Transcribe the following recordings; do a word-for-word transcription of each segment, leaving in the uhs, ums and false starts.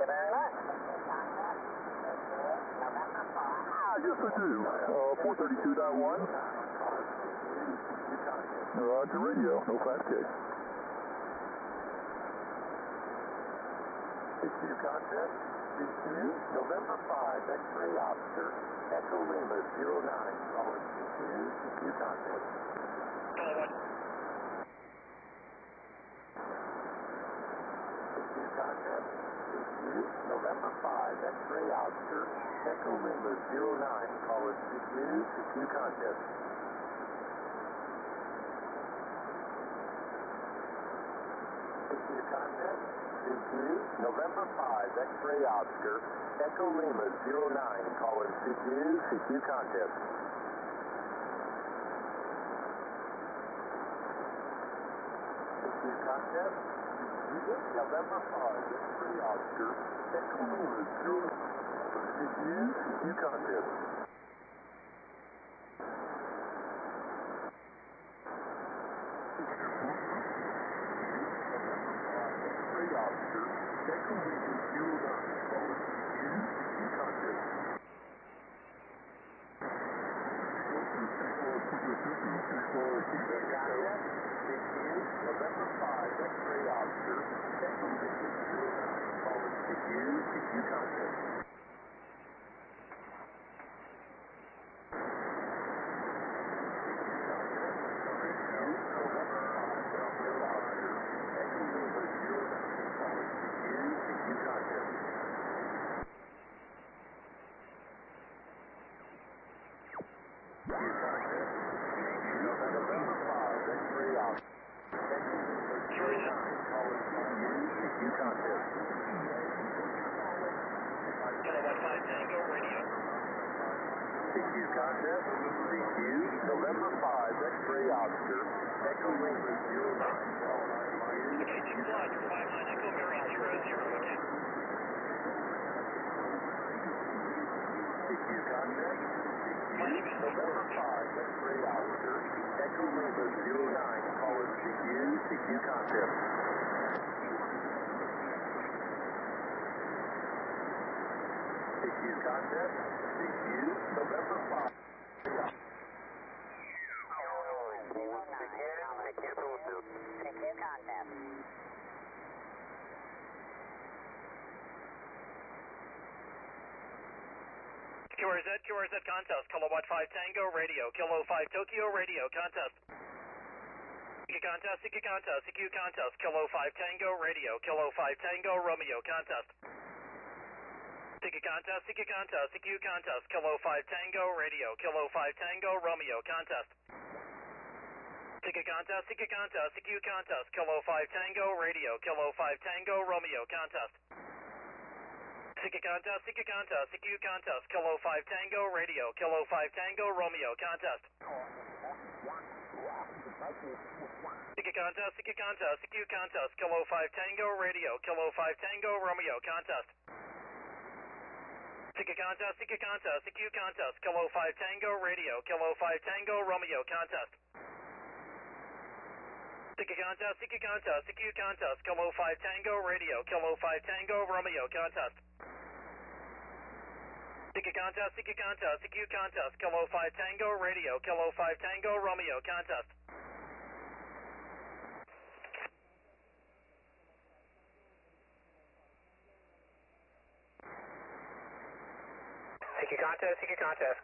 very much. Ah, yes, I do. Uh, four thirty-two point one. Roger, radio, no five K. C Q contest, C Q, November five, X-ray Oscar, Echo Lima zero nine, calling C Q, C Q contest. C Q contest, C Q, November five, X-ray Oscar, Echo Lima zero nine, calling C Q, C Q contest. C Q contest, C Q, November five, X-ray Oscar, Echo Lima zero nine, calling C Q, C Q contest. C Q contest, C Q, November five, X-ray Oscar, Echo Lima zero nine, C Q, C Q contest. Oscar, Echo Lima zero nine, calling C Q, C Q contest. November five, X-ray Oscar, Echo Lima zero nine, calling C Q, C Q contest. Contest, C Q, November five, X-ray Oscar, Echo Lima zero nine, Okay, two block, five nine Echo Mary zero zero, okay. C Q Contest, C Q, November five, X-ray Oscar, Echo Lima zero nine, calling C Q, C Q Contest. C Q Contest, C Q, November five. C Q contest. Q R Z, Q R Z contest, kilowatt five Tango, radio, kilo five Tokyo, radio, contest. C Q contest, C Q contest, C Q contest, kilo five Tango, radio, kilo five Tango, Romeo, contest. C Q contest, C Q contest, C Q contest, kilo five Tango, radio, kilo five Tango, Romeo, contest. C Q contest, C Q contest, C Q contest, kilo five Tango, radio, kilo five Tango, Romeo, contest. C Q contest, C Q contest, C Q contest, kilo five Tango, radio, kilo five Tango, Romeo, contest. C Q contest, C Q contest, C Q contest, kilo five Tango, radio, kilo five Tango, Romeo, contest. C Q contest, C Q contest, C Q contest, kilo five Tango, radio, kilo five Tango, Romeo, contest. C Q contest, C Q contest, C Q contest, kilo five Tango, radio, kilo five Tango, Romeo, contest. C Q contest, C Q contest, C Q contest, kilo five Tango, radio, kilo five Tango, Romeo, contest. C Q contest, C Q contest.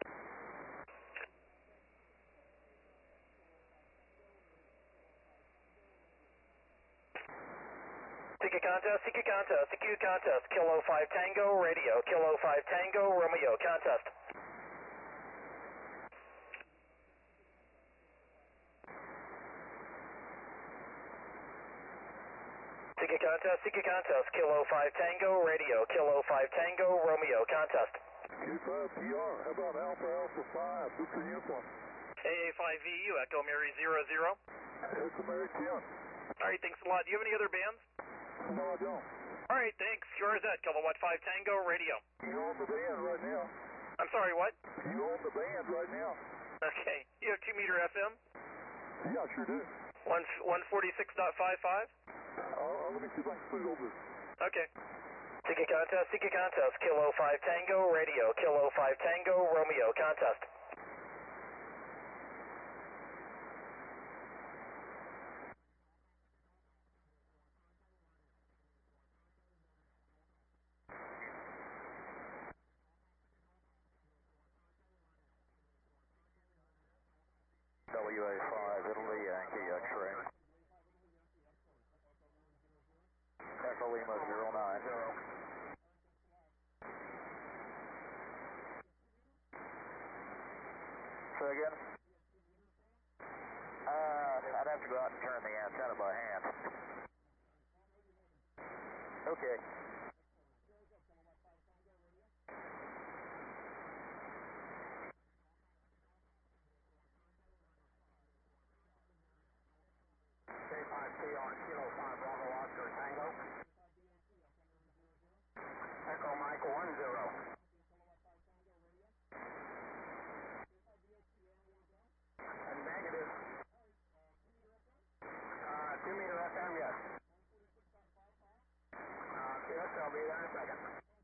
C Q contest, C Q contest, C Q contest, kilo five Tango, radio, kilo five Tango, Romeo, contest. C Q contest, C Q contest, kilo five Tango, radio, kilo five Tango, Romeo, contest. Q five P R, how about Alpha Alpha five, Victor Uniform? A A five V U, Echo Mary zero zero. Echo Mary ten. Alright, thanks a lot. Do you have any other bands? No, I don't. Alright, thanks. Q R Z, kilowatt five Tango, radio. You own the band right now. I'm sorry, what? You own the band right now. Okay. You have two meter F M? Yeah, I sure do. One, one forty-six point five five? Uh, let me see if I can put it over. Okay. Seeking contest, seeking contest, Kilo five Tango, radio, Kilo five Tango, Romeo, contest. W A five, Italy, Yankee, X-ray. Echo Lima zero nine. Say again? Uh, I'd have to go out and turn the antenna by hand. Okay. K five T R, Kilo five Bravo Oscar Tango. Echo Mike one zero. And negative. Uh, two meter F M, yes. Uh, yes, I'll be there in a second.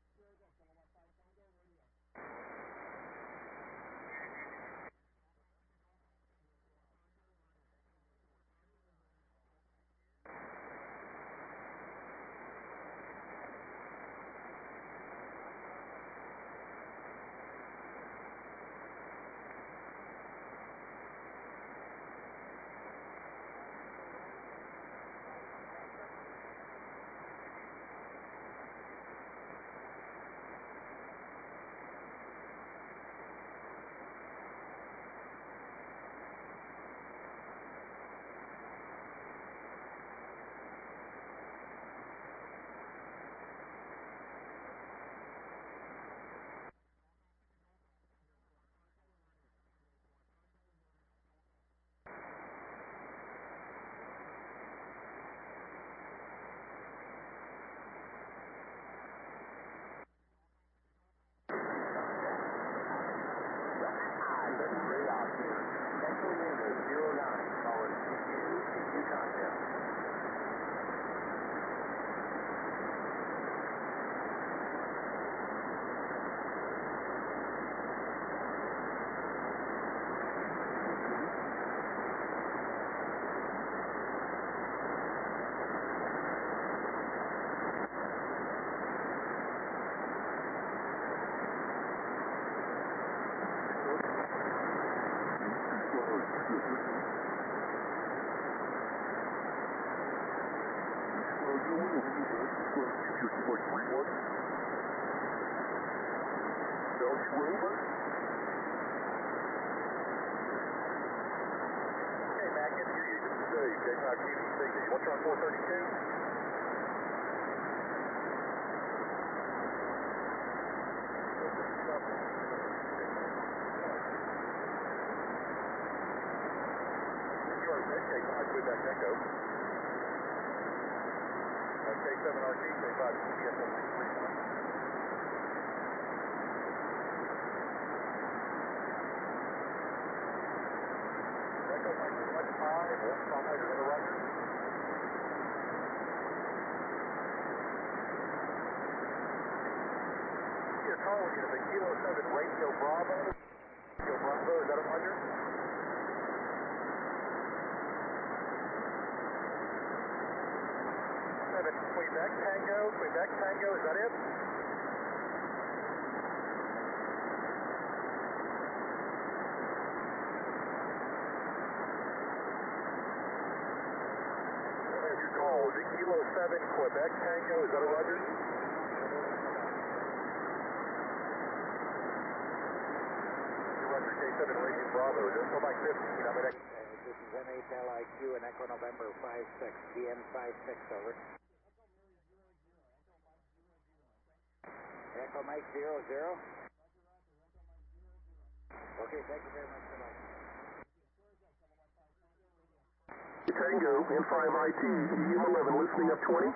four thirty-two. Echo. K seven R T, K five P S M six three one. Echo Mike one five, one five, is that a Roger? You're calling you the Kilo seven Radio Bravo. Radio Bravo, is that a Roger? Quebec Tango, Quebec Tango, is that it? As you call, is it Kilo seven, Quebec Tango, is that a Roger? Roger, K seven Radio Bravo, is it Mike fifteen, I'm at X. This is N H L I Q and Echo November five six, D N five six, over. Echo Mike zero zero. Okay, thank you very much for that. Tango, M five I T, E M eleven, listening up twenty.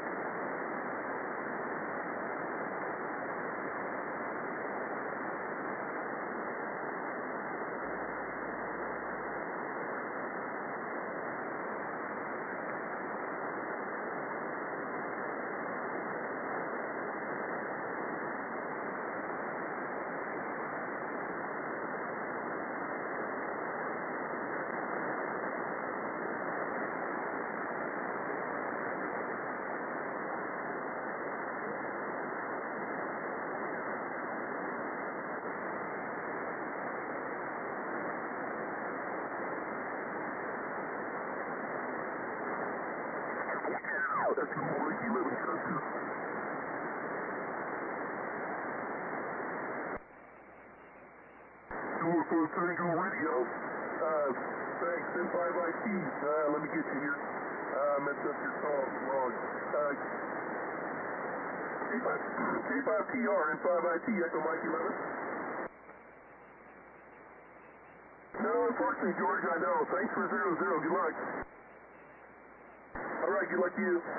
Echo Mike eleven contact. Kilo five Tango Radio. Uh, thanks, N five I T. Uh, let me get you here. Uh, messed up your call log. Uh, K five T R, N five I T, Echo Mike eleven. No, unfortunately, George, I know. Thanks for zero zero. Good luck. All right, good luck to you.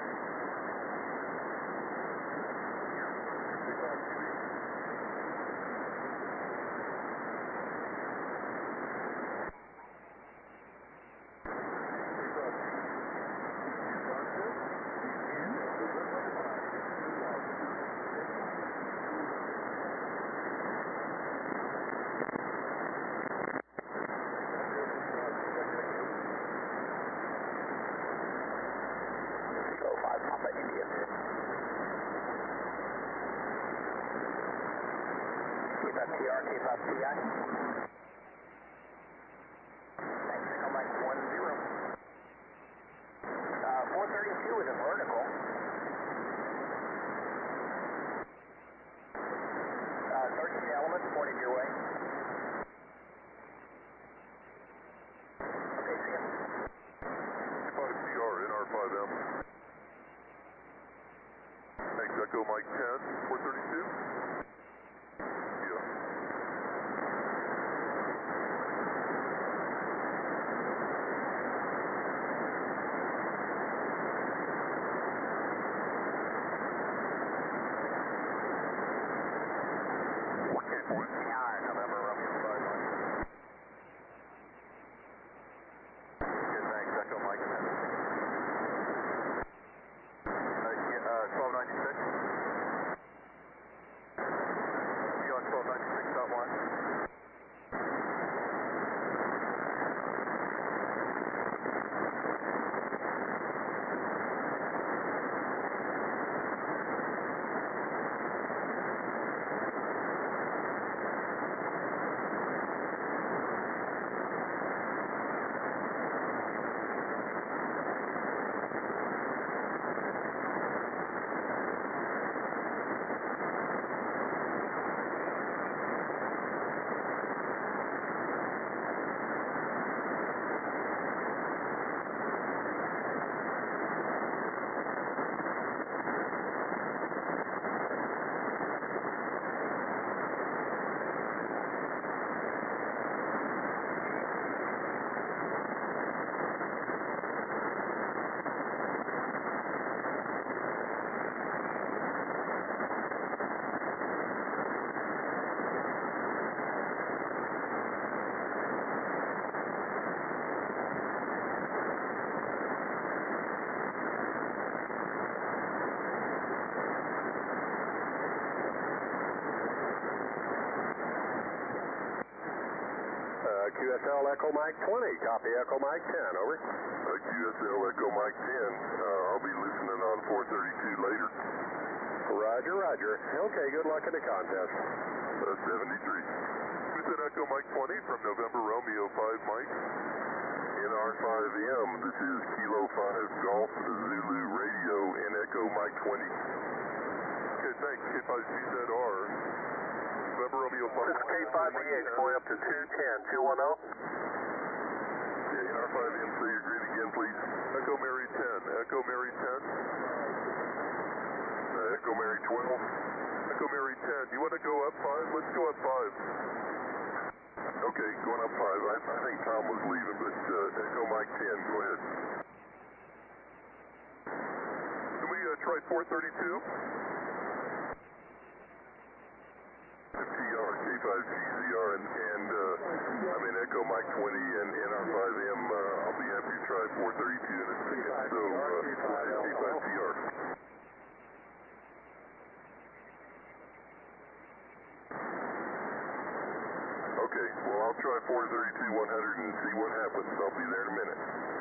T R, K five T I. Thanks, Echo Mike one zero. Uh, four thirty-two is a vertical. Uh, thirteen elements pointed your way. Okay, see ya. K five T R, N R five M. Thanks, Echo Mike ten, four thirty-two. Q S L Echo Mike twenty, copy Echo Mike ten, over. Uh, Q S L Echo Mike ten, uh, I'll be listening on four thirty-two later. Roger, roger. Okay, good luck in the contest. Uh, seventy-three. Q S L Echo Mike twenty from November Romeo five Mike. N R five M, this is Kilo five Golf Zulu Radio in Echo Mike twenty. Okay, thanks. K five C Z R. November Romeo five. This is K five E H going up to two ten, two one zero. Okay, N R five M, say your grid again, please. Echo Mary ten. Echo Mary ten. Uh, Echo Mary twelve. Echo Mary ten. You want to go up five? Let's go up five. Okay, going up five. I, I think Tom was leaving, but uh, Echo Mike ten, go ahead. Can we uh, try four thirty-two? T R, K five G Z R, and, and uh, I'm in Echo Mike twenty and N R five M. Uh, I'll be happy to try four thirty-two in a second. So, uh, K five T R. Okay, well, I'll try four thirty-two one hundred and see what happens. I'll be there in a minute.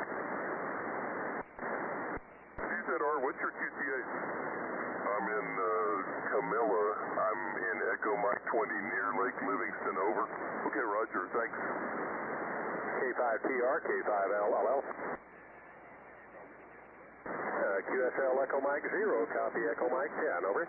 C Z R, what's your Q T A? I'm in uh, Camilla. I'm in Echo Mike twenty near Lake Livingston, over. Okay, roger, thanks. K five T R, K five L L L. Uh, Q S L Echo Mike zero, copy Echo Mike ten, over.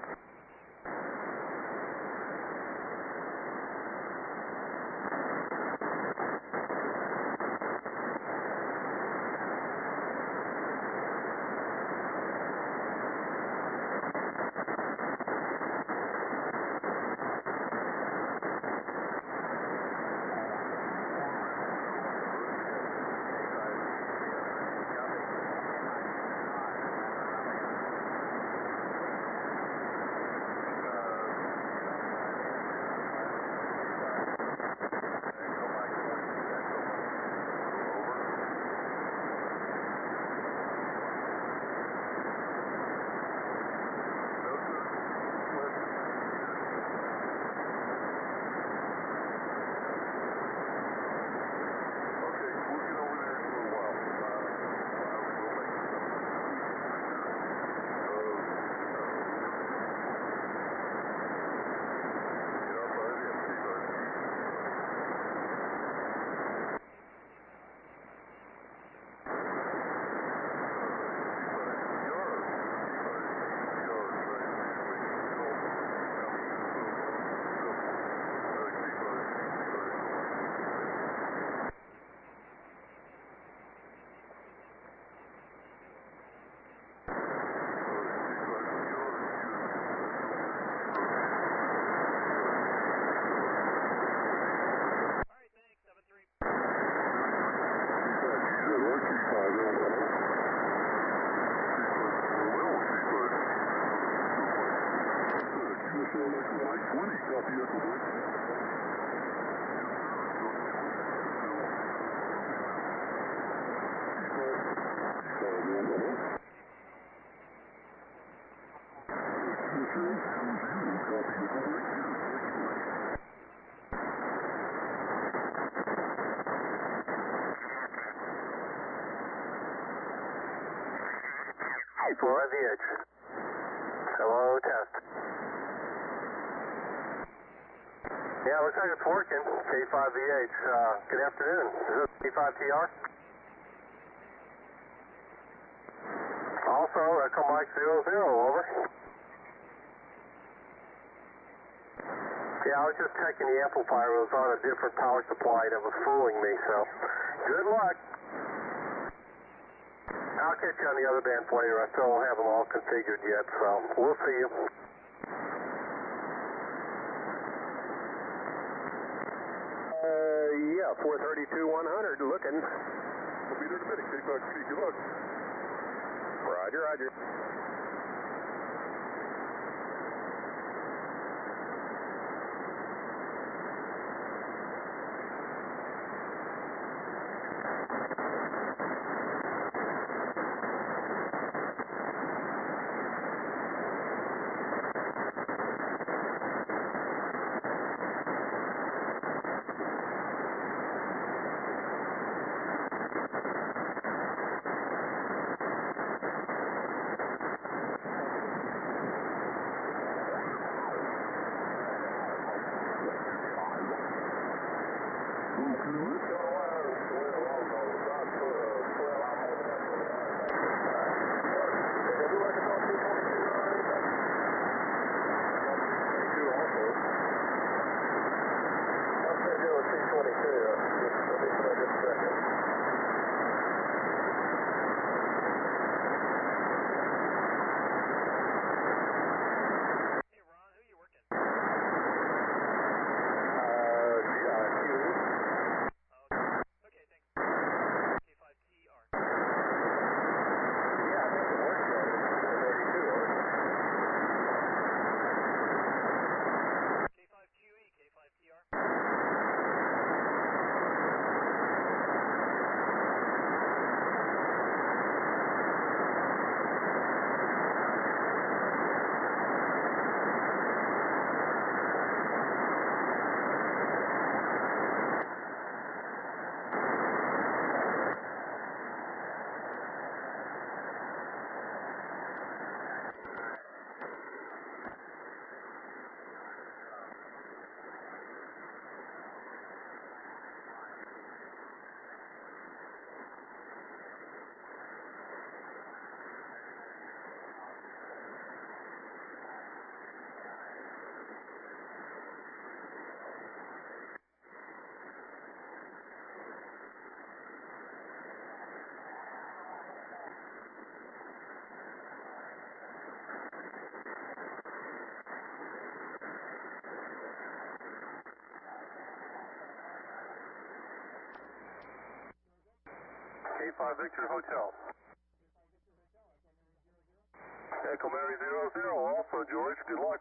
four V H. Hello, test. Yeah, looks like it's working. K five V H. Uh, good afternoon. Is this K five T R? Also, Echo Mike zero zero, over. Yeah, I was just checking the amplifier. It was on a different power supply that was fooling me, so good luck. I'll catch you on the other bands later. I still don't have them all configured yet, so we'll see you. Uh, yeah, four thirty-two one hundred, looking. We'll be there in a minute. K five T, good luck. Roger, roger. eight five Victor Hotel. Echo Mary zero zero, Alpha George, good luck.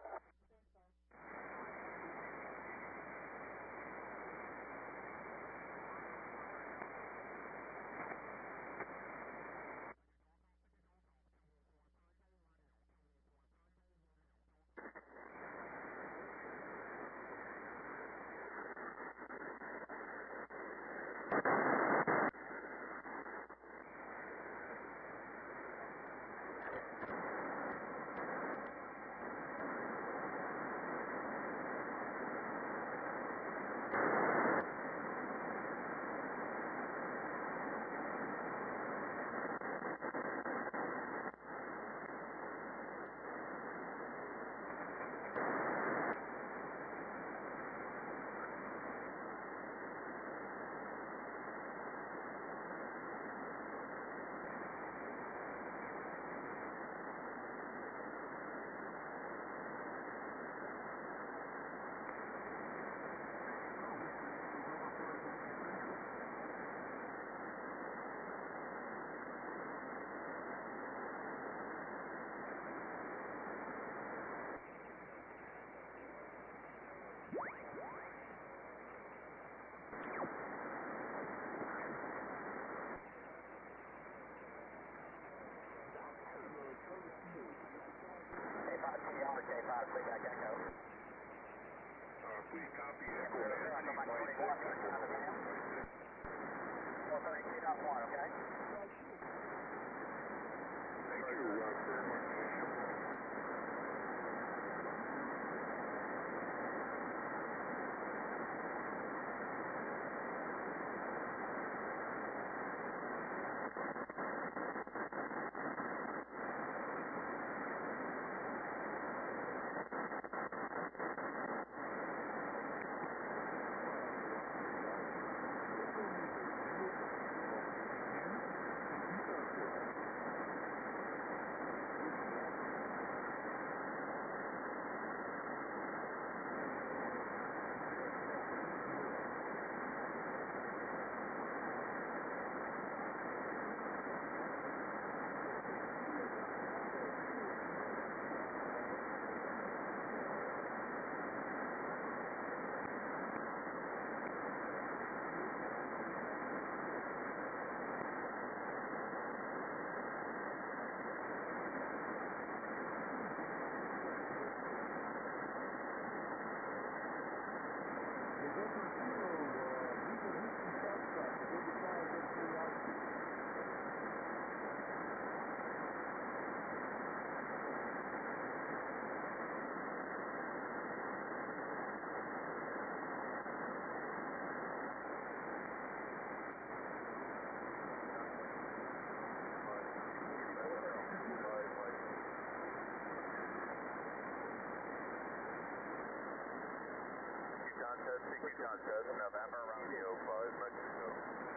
Contest, November Romeo five, Mexico.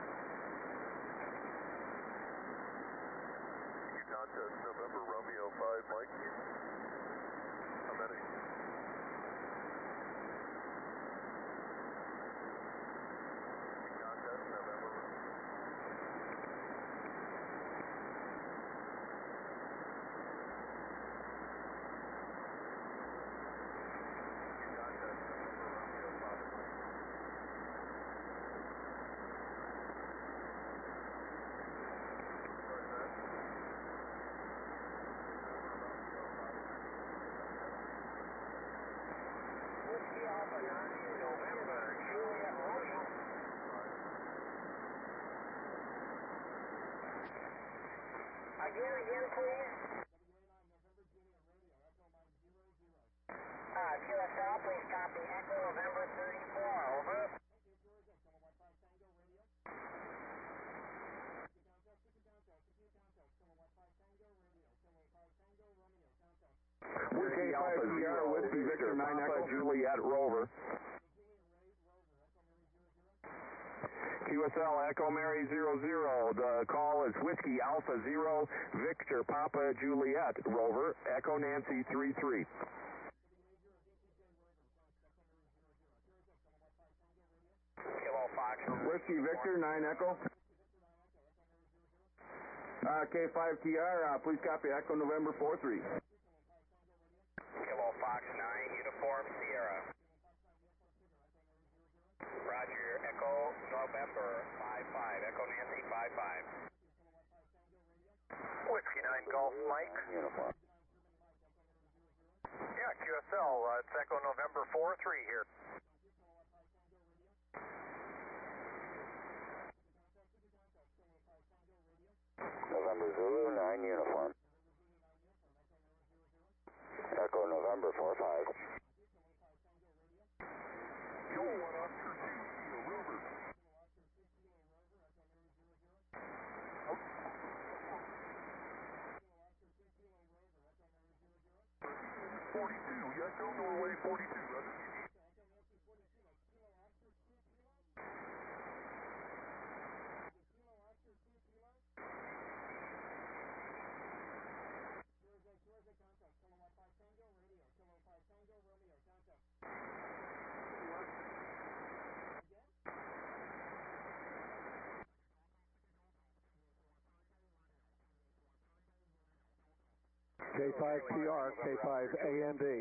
Contest, November Romeo five, Mike. Amenity. Contest, November Romeo. Again, again, please. Uh, Q S L, please copy. Echo November thirty-four, over. Whiskey Alpha Zero, Whiskey Victor nine Echo Juliet Rover. Q S L Echo Mary zero zero. The call is Whiskey Alpha Zero, Victor Papa Juliet Rover, Echo Nancy three three. Kilo Fox. Whiskey Victor nine Echo. Uh, K five T R, uh, please copy Echo November four three. Kilo Fox nine, Uniform Sierra. Roger, Echo November five five, Echo Nancy five five. Whiskey nine Golf Mike. Uniform. Yeah, Q S L, uh, it's Echo November four three here. November Zulu nine Uniform. Echo November four five. Kilo one Oscar two, Kilo Rover. forty-two, Echo Norway forty-two, brother. K five T R, K five A M D.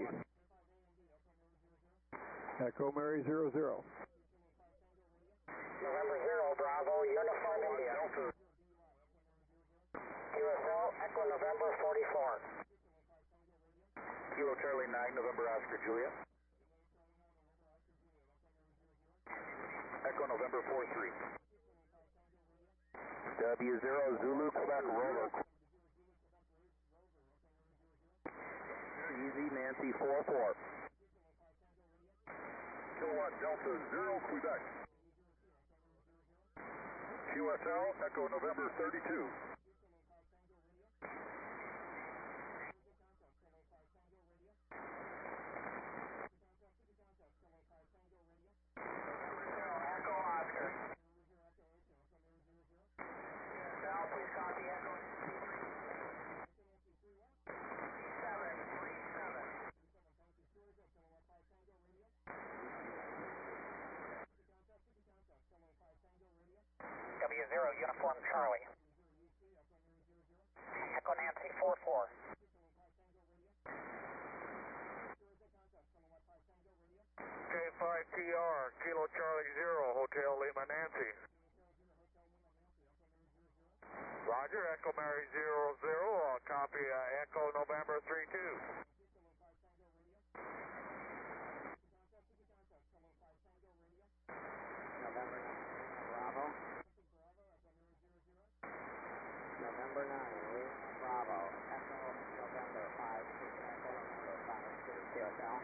Echo Mary zero zero. November zero, Bravo, Uniform India. Q S L, Echo November forty-four. Kilo Charlie nine, November Oscar Juliet. Echo November four three. W zero Zulu Quebec Rover. Easy Nancy four four. Kilowatt Delta zero, Quebec. Q S L, Echo November thirty-two. Echo Oscar. Now please copy Echo seven three seven. W zero Uniform Charlie. Echo Nancy four four. K five T R, Kilo Charlie zero, Hotel Lima Nancy. Roger, Echo Mary zero zero, I'll copy uh, Echo November three two. November nine, Bravo. November nine, Lima Bravo. Echo November five two. Echo November five two. Q S L.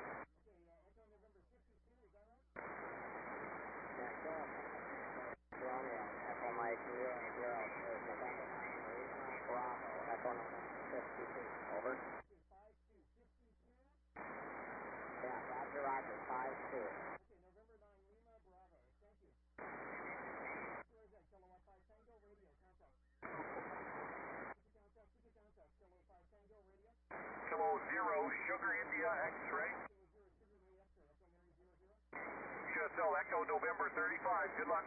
Echo Romeo. Echo Mike zero zero. November nine, Lima Bravo. Echo November fifty-two. Over. Yeah, Roger, Roger. five two. Kilo zero, Sugar India X-ray. Q S L Echo November thirty-five, good luck.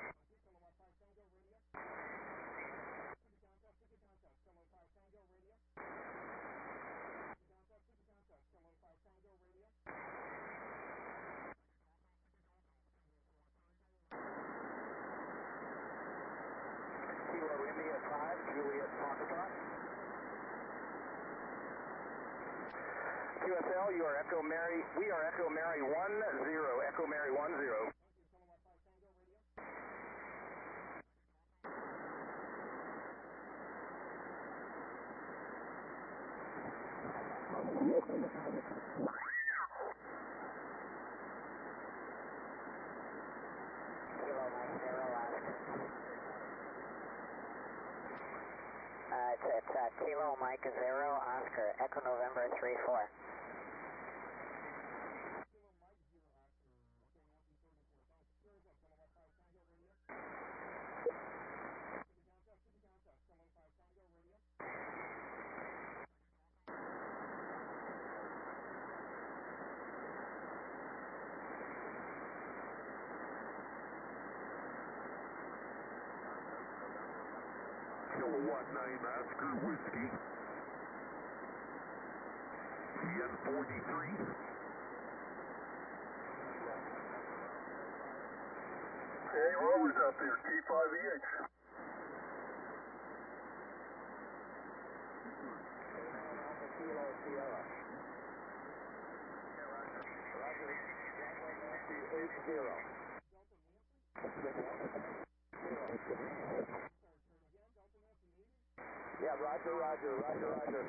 Kilo India five, Juliet Foxtrot. Q S L, you are Echo Mary, we are Echo Mary one zero, Echo Mary one zero. Kilo Mike zero, Oscar. Uh, it's, it's uh, Kilo Mike zero, Oscar. Echo November three four. one nine Oscar Whiskey. Yen forty-three. Hey, Rover's out there, K five E H. Kilo Sierra. Roger. Delta Nancy eight zero. Yeah, roger, roger, roger, roger.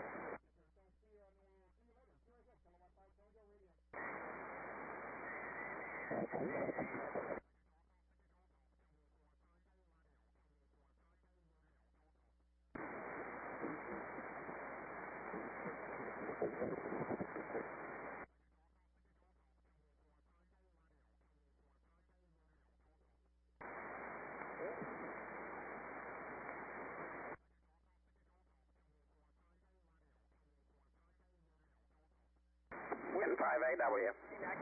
Wind five A W.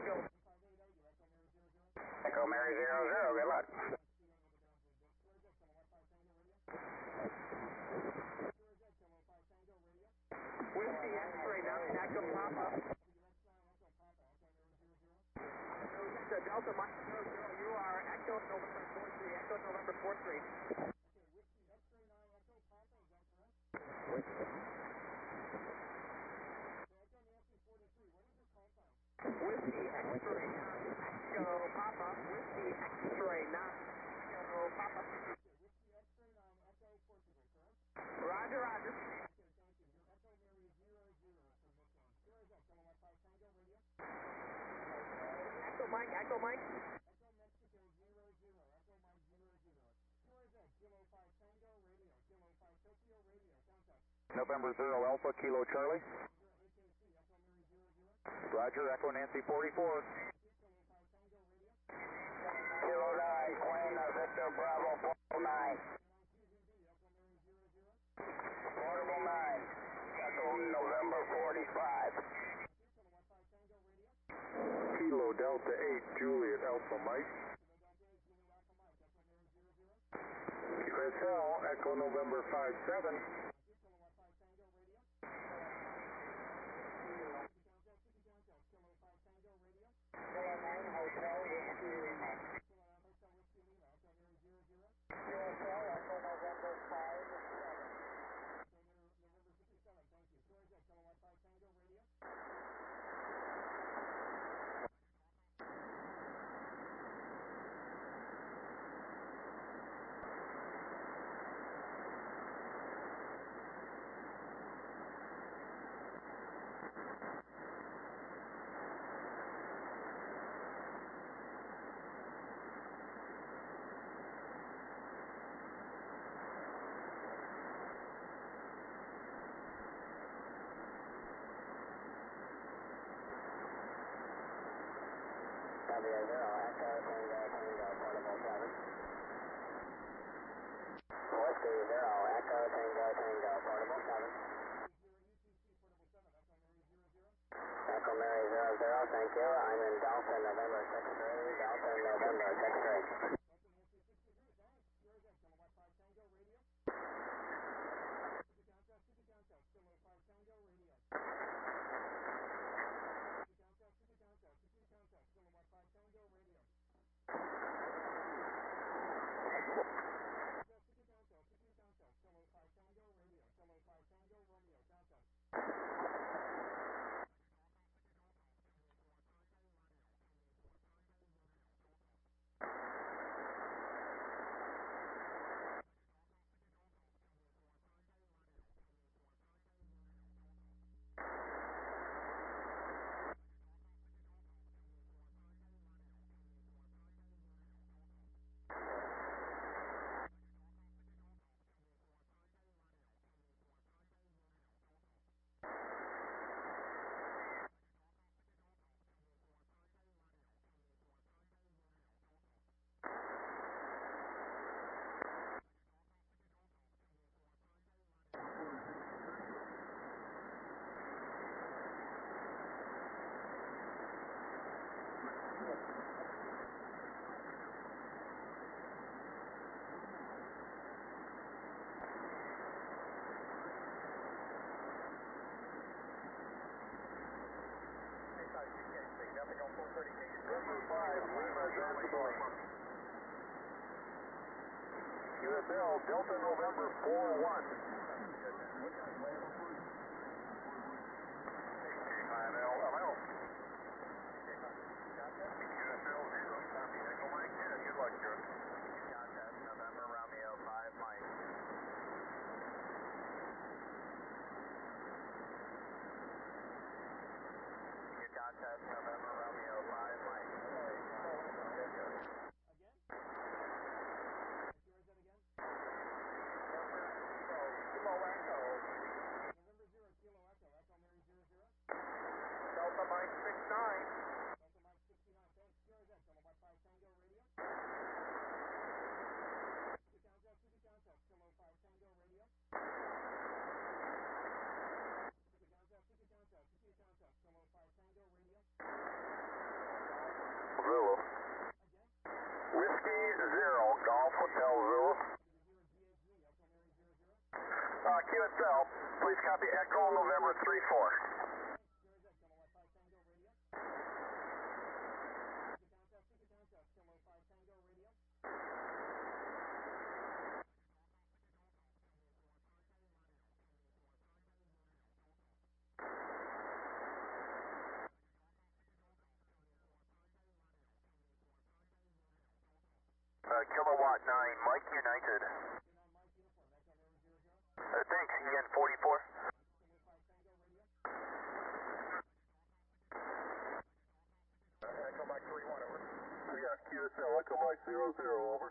Echo Mary zero zero, good luck. Whiskey X-ray nine, Echo Papa. The Delta Mike zero zero, you are Echo November four three, Echo November four three. Whiskey X-ray nine, Echo Papa. Whiskey X-ray nine, Echo Papa. Roger, roger. Echo Mike, Echo Mike. November zero Alpha Kilo Charlie. Roger, Echo Nancy forty-four. Kilo nine, Queen, uh, Victor Bravo, Portable nine. Portable nine. Echo November forty-five. Kilo Delta eight, Juliet Alpha Mike. Chris L, Echo November five seven. Hotel Whiskey Lima. Hotel Echo November five W zero, Echo Tango Tango, Portable seven. Whiskey zero, Echo Tango Tango, Portable seven. Echo Mary zero zero, thank you. I'm in Delta November six three, Delta November six three. L, Delta November four one. five L, hello. Q S L zero, copy. Echo Mike ten, good luck, Joe. Contest November Romeo five Mike. Contest November Romeo five Mike. Delta Mike six nine. Delta Mike sixty-nine, thanks. Q R Z, kilowatt five Tango radio. City Council, City Council, Kilo five Tango radio. City Council, City Council, City Council, Kilo five Tango radio. Zulu. Again. Whiskey zero, Golf Hotel Zulu. Uh, Q S L, please copy Echo November three four. Uh, kilowatt nine, Mike United. Uh, thanks, E N forty-four. Echo Mike three one, over. Yeah, Q S L, Echo Mike zero zero, over.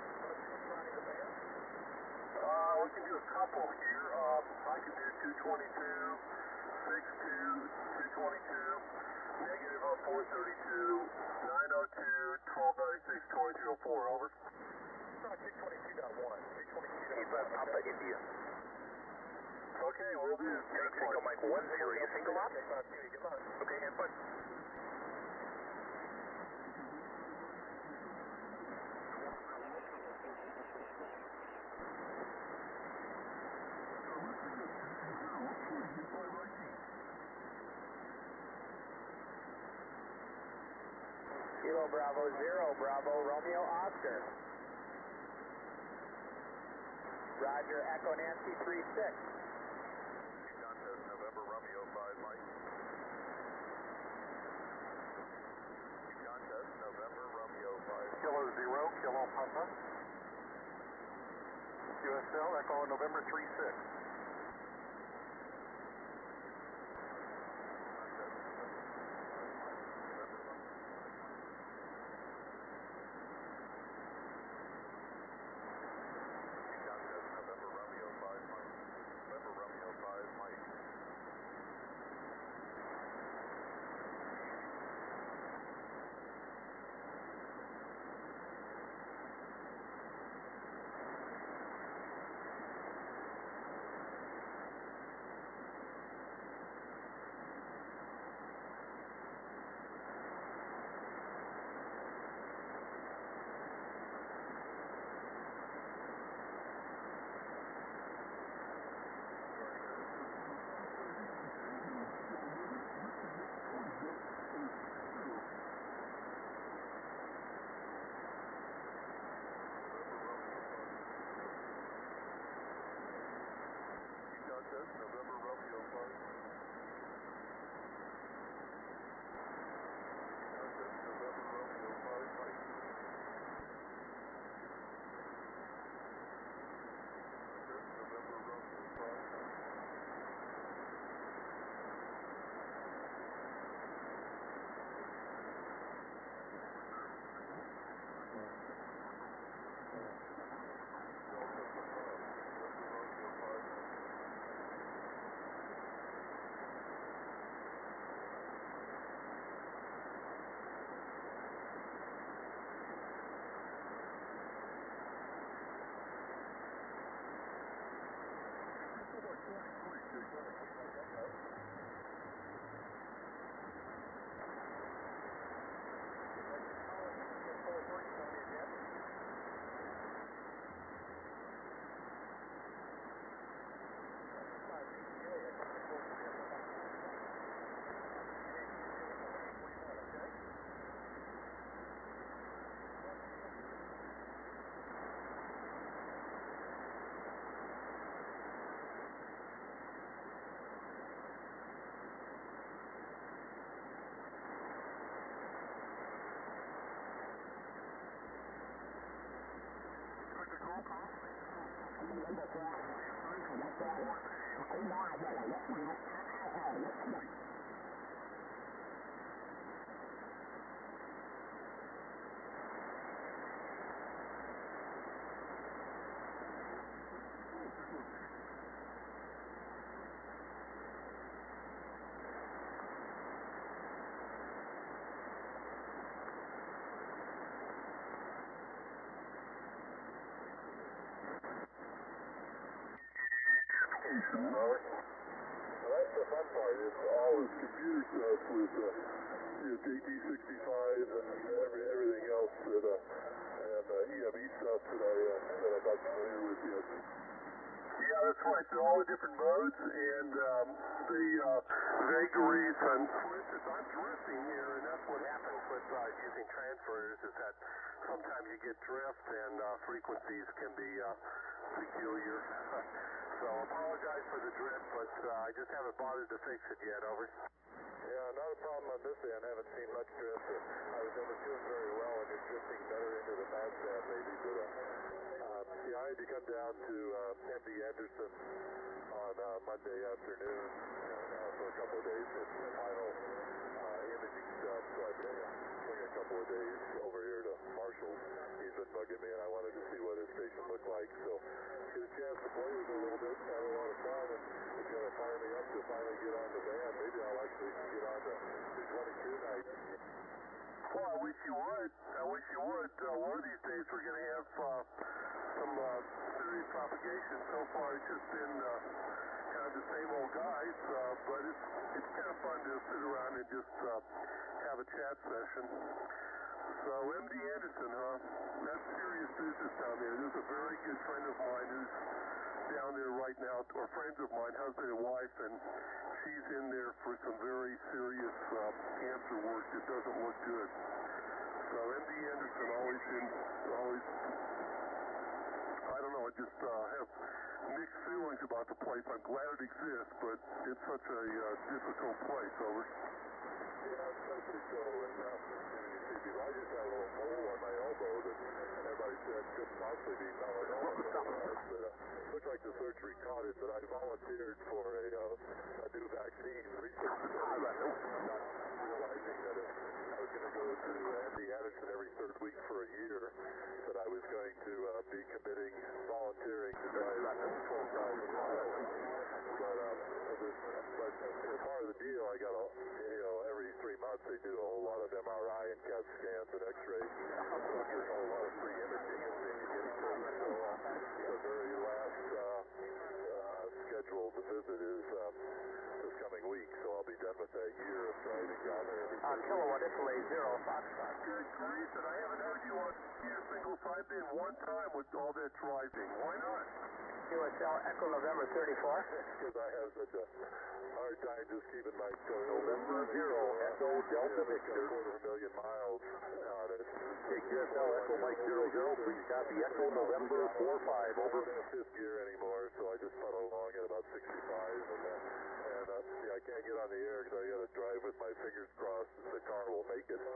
Uh, we can do a couple here. Um, I can do two twenty-two, six two, two twenty-two, negative uh, four thirty-two, nine oh two, twelve ninety-six, twenty-two oh four, over. six twenty-two point one. six twenty-two point one. Papa India. Okay, we'll do. Thanks, Echo Mike one zero. You single up? Okay, and fun. Kilo Bravo zero, Bravo Romeo Oscar. Roger, Echo Nancy three six. Contest November Romeo five Mike. Contest November Romeo five. Kilo zero, Kilo Papa. Q S L Echo November three six. Well, that's the fun part. It's all this computer stuff with uh, you know, J T sixty-five and every, everything else that, uh, and uh, E M E stuff that, I, uh, that I'm not familiar with yet. Yeah, that's right. They're all the different modes and um, the uh, vagaries. And for instance, I'm drifting here, and that's what happens with uh, using transfers is that sometimes you get drift and uh, frequencies can be uh, peculiar. So I apologize for the drift, but uh, I just haven't bothered to fix it yet. Over. Yeah, not a problem on this end. I haven't seen much drift. I was never doing very well, and you're drifting better into the bandstand maybe. But uh, uh, yeah, I had to come down to uh, M D Anderson on uh, Monday afternoon and, uh, for a couple of days for the final uh, imaging stuff. So I've been swing a couple of days over here to Marshall. He's been bugging me, and I wanted to see what his station looked like. So get a chance to play with it a little bit, had a lot of fun, and it's going to fire me up to finally get on the band. Maybe I'll actually get on the two twenty-two night. Well, I wish you would. I wish you would. Uh, one of these days we're going to have uh, some uh, serious propagation. So far it's just been uh, kind of the same old guys, uh, but it's, it's kind of fun to sit around and just uh, have a chat session. So M D Anderson, huh? That's serious business down there. There's a very good friend of mine who's down there right now, or friends of mine, husband and wife, and she's in there for some very serious uh, cancer work that doesn't look good. So M D Anderson always in, always, I don't know, I just uh, have mixed feelings about the place. I'm glad it exists, but it's such a uh, difficult place. Over. Yeah, especially so in uh, I just had a little hole on my elbow that everybody said could possibly be melanoma. But, uh, looked like the surgery caught it, but I volunteered for a, uh, a new vaccine research study, not realizing that if I was going to go to M D Anderson every third week for a year, that I was going to uh, be committing, volunteering to drive twelve thousand miles. But, um, but as part of the deal, I got a, you know, every three months they do a whole lot of M R I and CAT scans and X-rays. So I get a whole lot of free imaging and things getting closer. So uh, the very last uh, uh, scheduled visit is um, this coming week. So I'll be done with that year of driving down there every uh, Kilowatt Italy Zero Foxtrot. Good grief, and I haven't heard you on a single sideband one time with all that driving. Why not? Q S L Echo November thirty-four. Because I have such a hard time just keeping my toes. November Zero Echo Delta Victor. A quarter of a million miles on it. Hey, Q S L Echo Mike Zero Zero, please copy Echo November four five. Over. I'm not in fifth gear anymore, so I just pedal along at about sixty-five, and uh, and uh, yeah, I can't get on the air because I got to drive with my fingers crossed that the car will make it.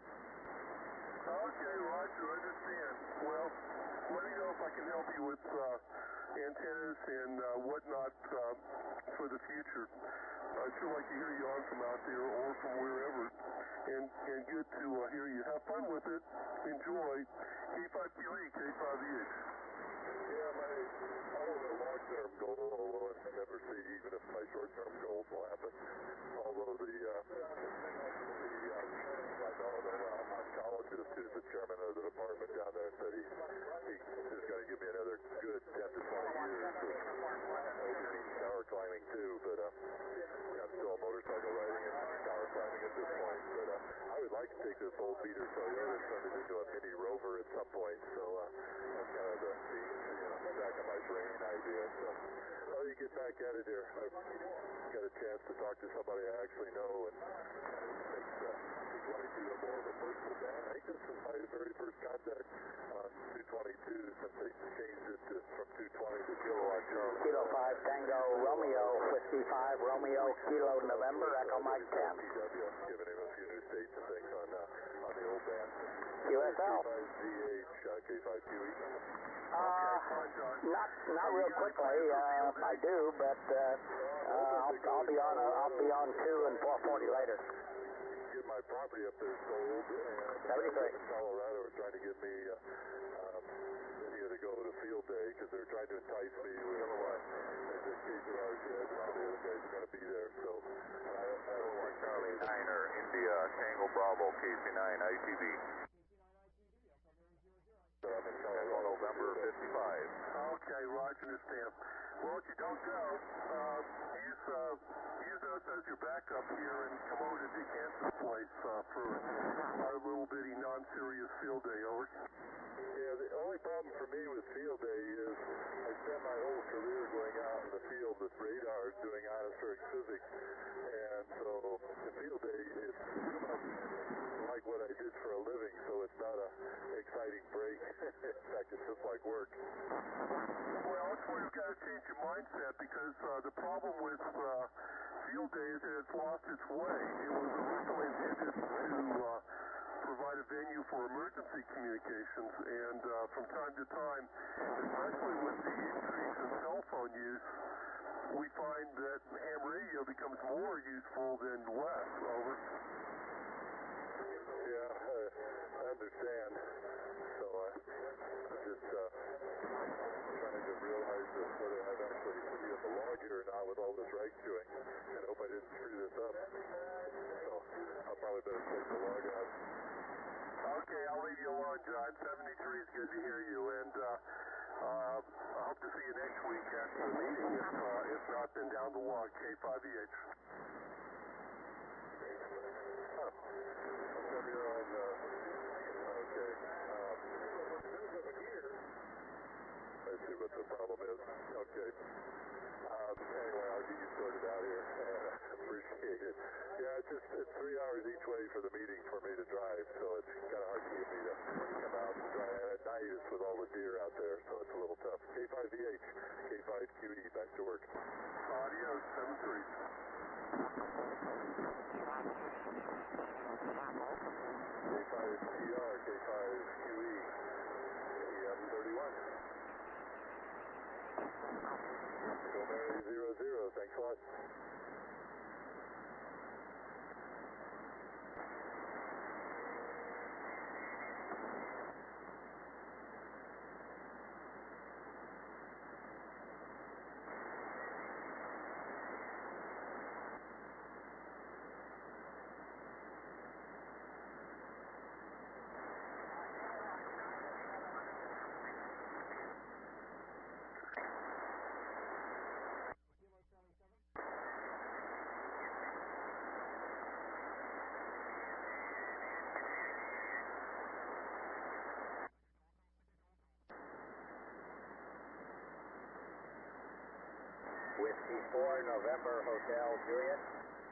Okay, Roger, understand. Well, let me know if I can help you with uh, antennas and uh, whatnot uh, for the future. I'd sure like to hear you on from out there or from wherever, and, and good to uh, hear you. Have fun with it. Enjoy. K five Q E, K five E H. Yeah, my, I want a long-term goal, although I never see even if my short-term goals will happen. Although the, uh, the uh, my melanoma oncologist, who's the chairman of the department down there, said he, he is going to give me another good ten to twenty years of maybe tower climbing too, but uh, yeah, I'm still motorcycle riding and tower climbing at this point. But uh, I would like to take this old beater Toyota and turn it into a mini Rover at some point. So uh, that's kind of the, the you know, back of my brain idea. So well, you get back at it here. I've got a chance to talk to somebody I actually know, and makes uh, two twenty-two a more of a personal band. I think this is my very first contact on two twenty-two since they changed it to, from two twenty to kilowatt. Kilo five Tango Romeo Whiskey five Romeo Kilo November Echo Mike ten. P W, giving him a few new states and things on uh, on the old band. Q S L. K five Z H, uh, K five Q E. Uh, not not real quickly. Uh, I do, but uh, uh, I'll, I'll be on. Uh, I'll be on two and four forty later. Get my property up there sold, and seventy-three. in Colorado are trying to get me uh, um, here to go to field day because they're trying to entice me with uh, the K Z R shed, and some of the other guys are going to be there. So, uh, Charlie Niner, India, Tango Bravo, K C nine, I T V. Echo November fifty-five. Okay, Roger, understand. Well, if you don't go, uh, use, uh, use us as your backup here and come over to Dick Hansen's place uh, for our little bitty non-serious field day, over. Yeah, the only problem for me with field day is I spent my whole career going out in the field with radars doing atmospheric physics, and so the field day is like what I did for a living, so it's not a exciting break. In fact, it's just like work. Well, that's where you've got to change your mindset, because uh, the problem with uh, field day is that it's lost its way. It was originally intended to uh, provide a venue for emergency communications, and uh, from time to time, especially with the increase in cell phone use, we find that ham radio becomes more useful than less. Over. Yeah, I understand. So uh, I'm just uh, trying to realize that whether I've actually put you in the log here or not with all this rag chewing, and hope I didn't screw this up. So I'll probably better take the log out. Okay, I'll leave you alone, John. seventy-three is good to hear you, and uh, uh, I hope to see you next week after the meeting. If, uh, if not, then down the log, K five E H. Oh. You're on, uh, okay. Um, let's see what the problem is. Okay. Um, anyway, I'll get you sorted out here. Appreciate it. Yeah, it's just it's three hours each way for the meeting for me to drive, so it's kind of hard to get me to come out and drive. At night it's with all the deer out there, so it's a little tough. K five V H, K five Q E, back to work. Adios, seven three. K five T R, K five Q E, E M thirty-one. Echo Mary zero zero, thanks a lot. Whiskey four, November, Hotel Juliet.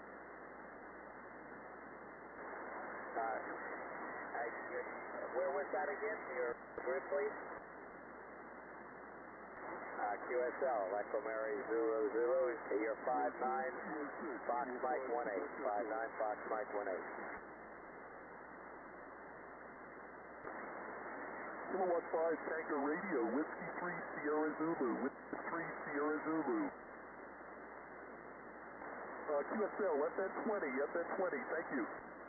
Uh, I, where was that again? Your group, please? Uh, Q S L, Echo Mary zero zero, you're five nine, Fox Mike one eight, five nine, Fox Mike one eight. Kilowatt five Tango Radio, Whiskey three Sierra Zulu, Whiskey three Sierra Zulu. Uh, Q S L, F N twenty, F N twenty, thank you.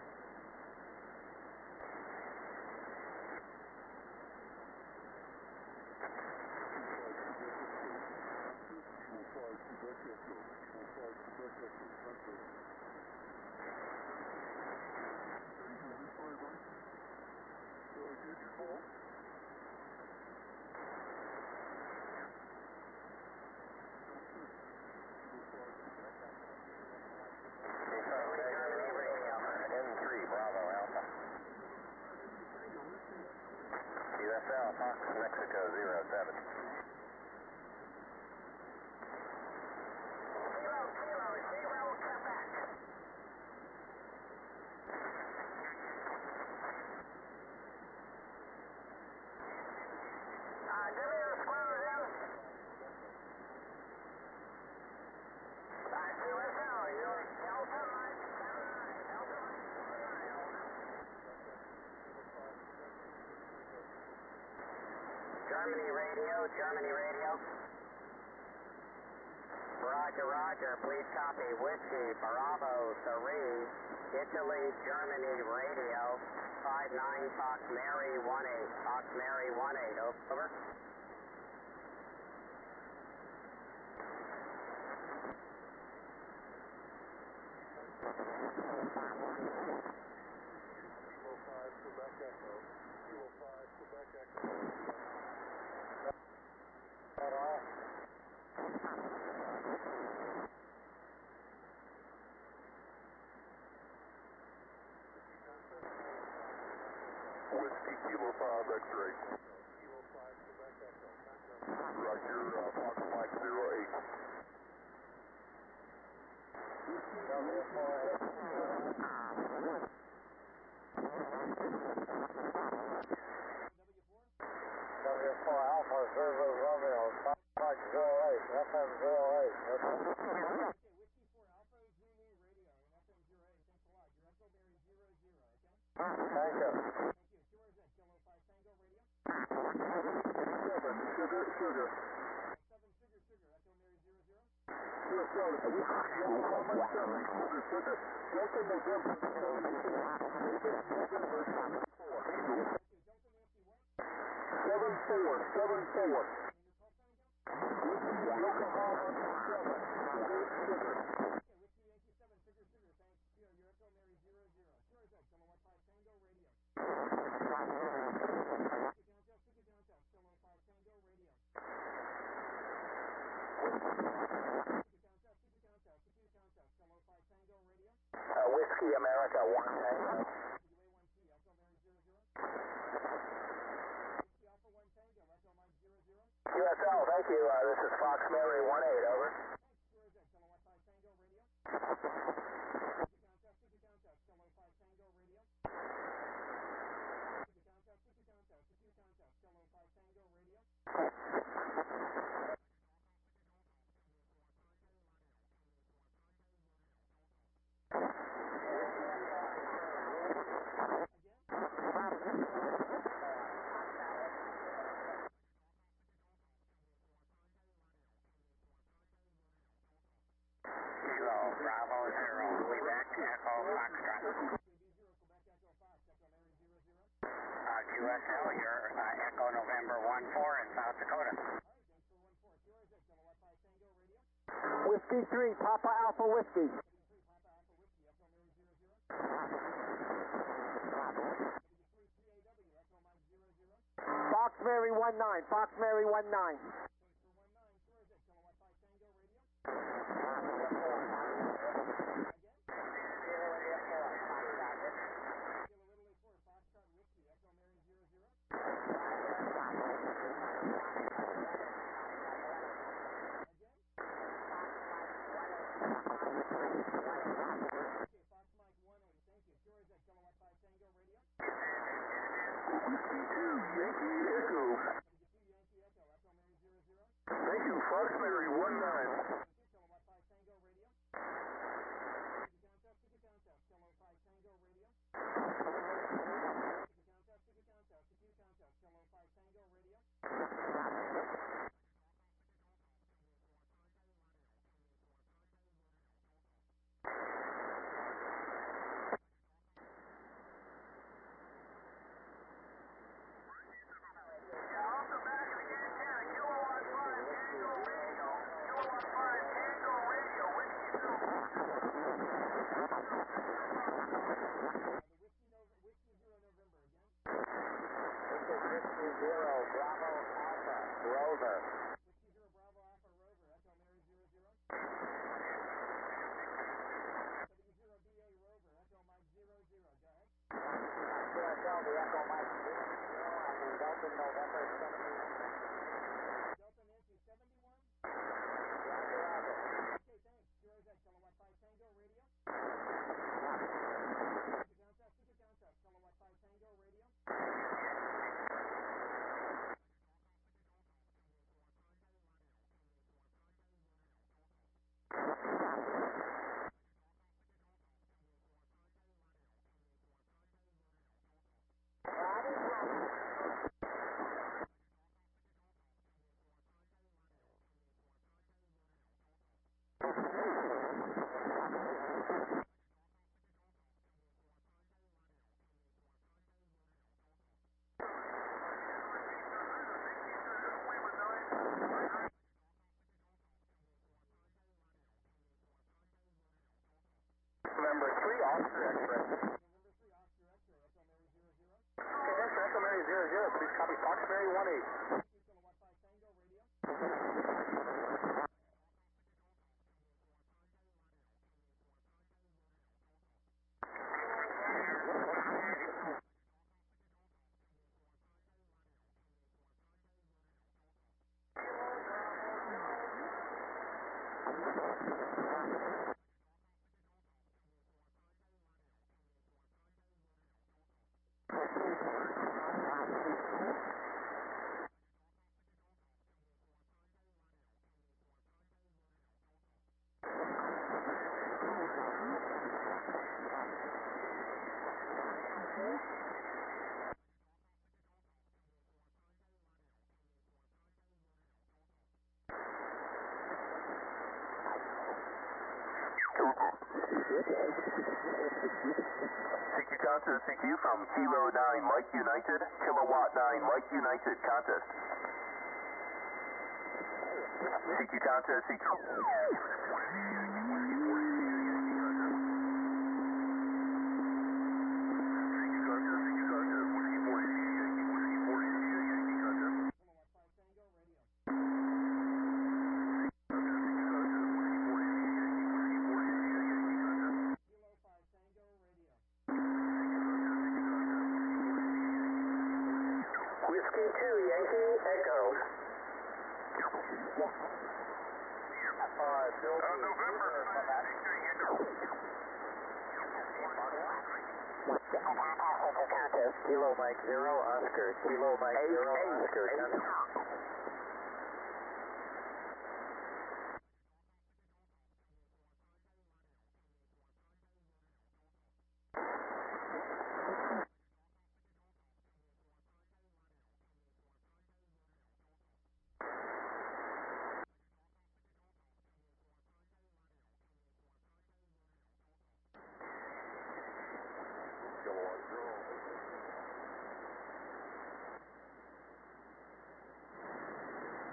Fox Mexico zero seven. Kilo, Kilo, zero, Quebec. Uh, give me your square in. Uh, Q S L, you're Delta Mike seven nine, Delta Mike seven nine, over. Germany radio, Germany radio. Roger, Roger, please copy. Whiskey, Bravo, three, Italy, Germany radio, five nine Fox Mary one eight, Fox Mary one eight, over. Kilo five, Quebec Echo. Kilo five, Quebec Echo. Whiskey, Kilo five, X-ray. Kilo five, Quebec Echo. Roger, uh, Fox Mike zero eight. W four Alpha Zulu Romeo, Fox zero eight, F M zero eight. Okay, Whiskey four Alpha Zulu radio, and F M zero eight, thanks a lot. Your Echo Mary zero zero, okay? Thank you. Thank you. Q R Z, Kilo five Tango radio. Seven, sugar, sugar. seven Sugar Sugar, Echo Mary zero zero. Yes, sir. Seven, sugar, sugar. Delta November. Thank you. Delta Nancy what? Seven four, seven four. And your call sign again? Yokohama seven. Okay, Whiskey Yankee seven Sugar Sugar, thanks. Your your Echo Mary zero zero. Q R Z, Kilo one five Tango radio. Sticky contest, sticky contest, Kilo five Tango radio. Sticky contest, sticky contest, sticky contest, Kilo five Tango radio. Uh, Whiskey America one Tango. U A one T, Echo Mary zero zero. Whiskey Alpha one Tango, Echo Mike zero zero. Q S L, thank you. Uh, this is Fox Mary one eight, over. Thanks, Q R Z, Kilo one five Tango radio. Sticky contest, sticky contest, Kilo five Tango radio. Sticky contest, sticky contest, sticky contest, Kilo five Tango radio. Kilo Bravo zero, Quebec Echo Foxtrot. zero, Quebec Echo Fox, Echo Mary zero zero. Uh, Q S L, you're uh, Echo November one four in South Dakota. All right, thanks for one four. Q R Z, Kilo one five Tango radio. Whiskey three, Papa Alpha Whiskey. W three Papa Alpha Whiskey, Echo Mary zero zero. W three P A W, Echo Mike zero zero. Fox Mary one nine, Fox Mary one nine. Thanks for one nine. Q R Z, Kilo one five Tango radio. Again? Kilo Little A four, Foxtrot Whiskey, Echo Mary zero zero. Again? Okay, Fox Mike one eight, thank you. Q R Z, Kilo one five Tango radio. Whiskey two, Yankee Echo. W two Yankee Echo, Echo Mary zero zero. Thank you, Fox Mary one nine. Thank you, Kilo one five Tango radio. Sticky contest, sticky contest, Kilo five Tango radio. Sticky contest, sticky contest, sticky contest, Kilo five Tango radio. November three, Oscar X-ray. Condenser Echo Mary zero zero, please copy Fox Mary one eight. C Q contest, C Q from Kilo nine Mike United, Kilowatt nine Mike United, contest. C Q contest, C Q. Whiskey two, Yankee, Echo. Uh, Uh, November Contest, Kilo Mike zero, Oscar, Kilo Mike zero, Oscar.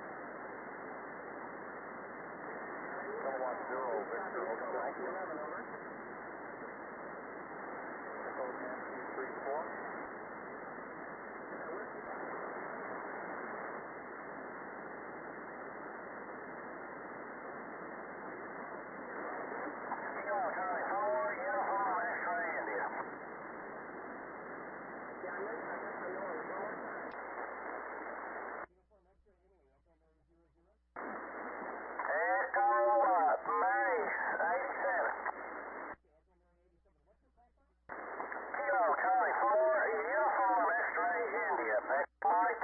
Kilowatt zero, Victor, okay.